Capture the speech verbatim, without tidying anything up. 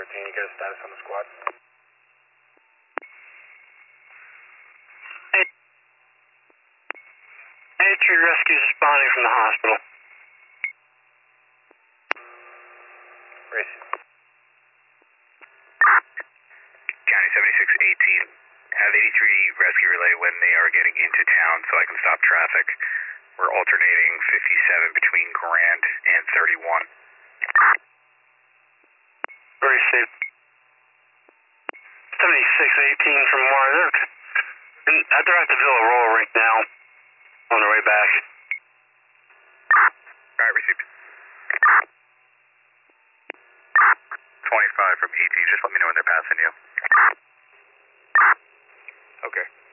thirteen, you get a status on the squad. Hey, eighty-three rescues responding from the hospital. Race. County seventy-six eighteen. Have eighty-three rescue relay when they are getting into town so I can stop traffic. We're alternating fifty-seven between Grand and thirty-one. Very safe. seventy-six eighteen from Mars. They're at the Villa Roll right now. On their way back. Alright, received. twenty-five from eighteen. Just let me know when they're passing you. Okay.